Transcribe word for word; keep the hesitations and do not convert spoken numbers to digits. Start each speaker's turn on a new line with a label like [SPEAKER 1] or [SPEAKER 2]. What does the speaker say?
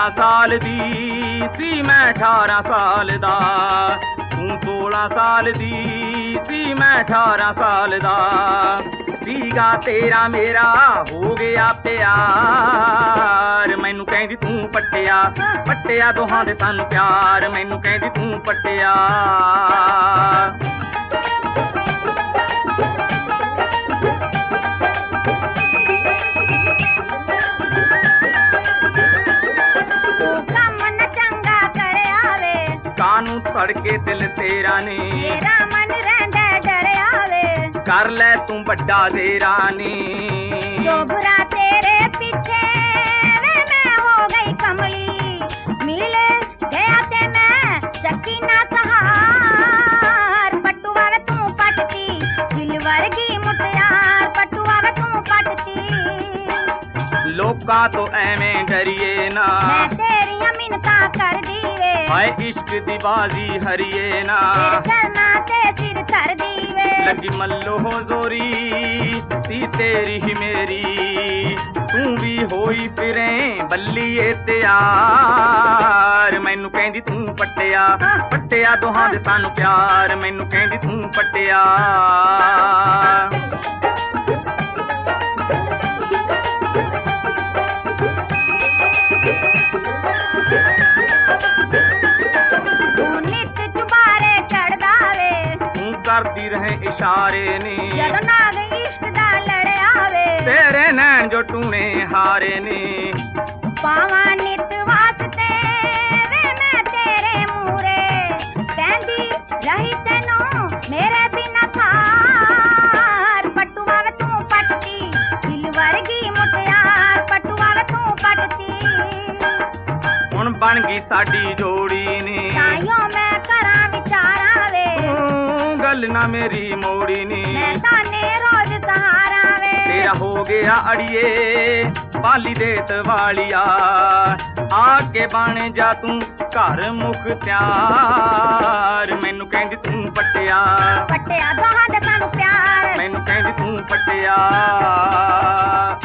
[SPEAKER 1] सोलह साल दी सी मैं अठारह साल दा, तू सोलह साल दी सी मैं अठारह साल दा। सीगा तेरा मेरा हो गया प्यार, मैनू कहंदी तू पट्टिया पट्टिया दोहां दे सानू प्यार, मैनू कहंदी तू पट्टिया। कानू सड़के दिल तेरा ने
[SPEAKER 2] तेरा मन रहंदा डरिया वे,
[SPEAKER 1] कर ले तू बड़ा तेरा ने।
[SPEAKER 2] जो बुरा तेरे पीछे वे मैं हो गई कमली, मिल गया ते मैं सकीना सहार। पटुआ वे तू पटती दिल वर्गी मुटियार, पटुआ वे तू पटती।
[SPEAKER 1] लोका तो एवें डरिए ना,
[SPEAKER 2] मैं तेरियां मिन्नतां कर दी वे,
[SPEAKER 1] हाय इश्क दी बाजी हरिए ना।
[SPEAKER 2] तेरे चरना ते सिर धर दी वे,
[SPEAKER 1] लगी मल्लो हो जोरी सी तेरी ही मेरी, तू भी होई फिरे बल्लीए तैयार। मैनू कहंदी तू पट्टिया पट्टिया दोहां दे सानू प्यार, मैनू कहंदी तू पट्टिया। करदी रहे इशारे ने
[SPEAKER 2] जदों नाग इश्क दा लड़या वे,
[SPEAKER 1] तेरे नैन जो टूने हारे ने।
[SPEAKER 2] पावा नित वास्ते वे मैं तेरे मूरे, कहंदी रही तैनू मेरे बिना थार। पटुआ वे तू पटती दिल वर्गी मुटियार, पटुआ वे तू पटती।
[SPEAKER 1] हुण बन गई साडी जोड़ी ने,
[SPEAKER 2] ताइयों मैं करां विचारा वे,
[SPEAKER 1] गल ना मेरी मोड़ी नी।
[SPEAKER 2] मैं ताने रोज सहारा वे,
[SPEAKER 1] तेरा हो गया अड़िए बाली देत वालिया, आके बन जा तू घर मुख्तियार। मैनू कहंदी तू पट्टिया
[SPEAKER 2] पट्टिया दोहां दे सानू प्यार,
[SPEAKER 1] मैनू कहंदी तू पट्टिया।